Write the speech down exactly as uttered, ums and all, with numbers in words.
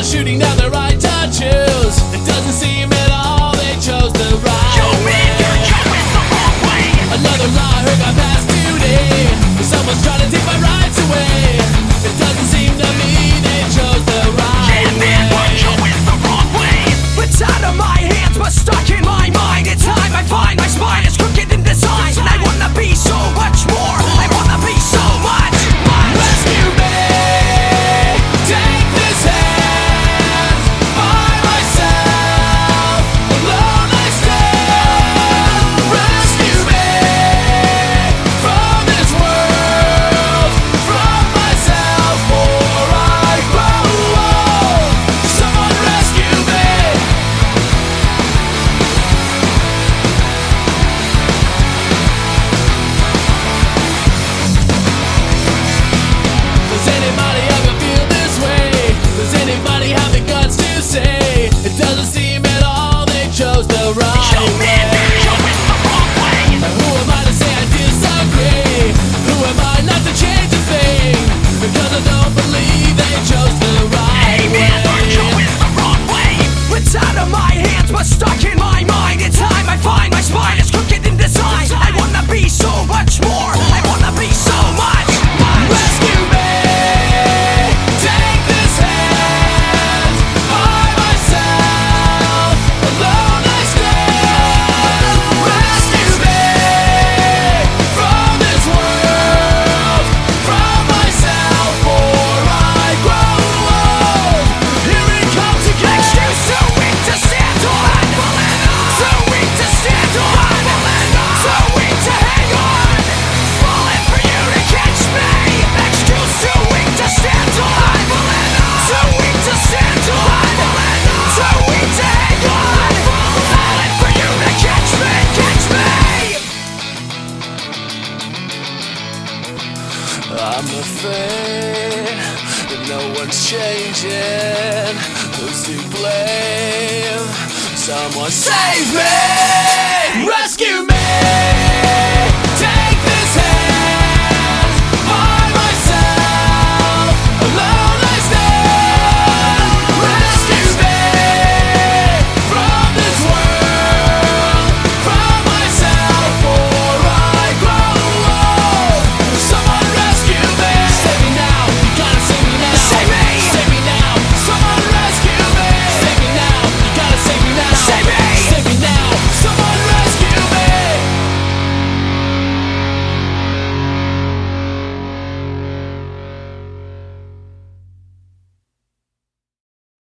shooting down the right to choose. It doesn't seem at all they chose the right Yo, man, you're going the wrong way. Another law heard got passed today. Someone's trying to take my rights away. It doesn't seem to me they chose the right Yeah, man, we're way. going the wrong way. It's out of my hands, but stuck in my mind. It's time I find my spine is crooked in design, and I wanna be so much more. I wanna be so much, much. Rescue me, take this hand. By myself, alone I stand. Rescue me from this world, from myself, or I grow old. Someone rescue me. Does anybody ever feel this way? Does anybody have the guts to say it doesn't seem at all they chose the right Yo, man, way? you're going the wrong way. Who am I to say I disagree? Who am I not to change a thing? Because I don't believe they chose the right Hey, man, we're way. going the wrong way. It's out of my hands, but stuck in my mind. It's time I find my spine is crooked in design. I wanna be so much more. I wanna be so much, much. Rescue me, take this hand. By myself, alone I stand. Rescue me from this world, from myself, or I grow old. Here it comes again. Excuse too weak to stand on. Too weak to stand on. Too weak to hang on. Falling for you to catch me. Excuse too weak to stand on. Too weak to stand on. Too weak to hang on. Falling for you to catch me, catch me. I'm afraid that no one's changing. Who's to blame? Someone save me! Rescue me!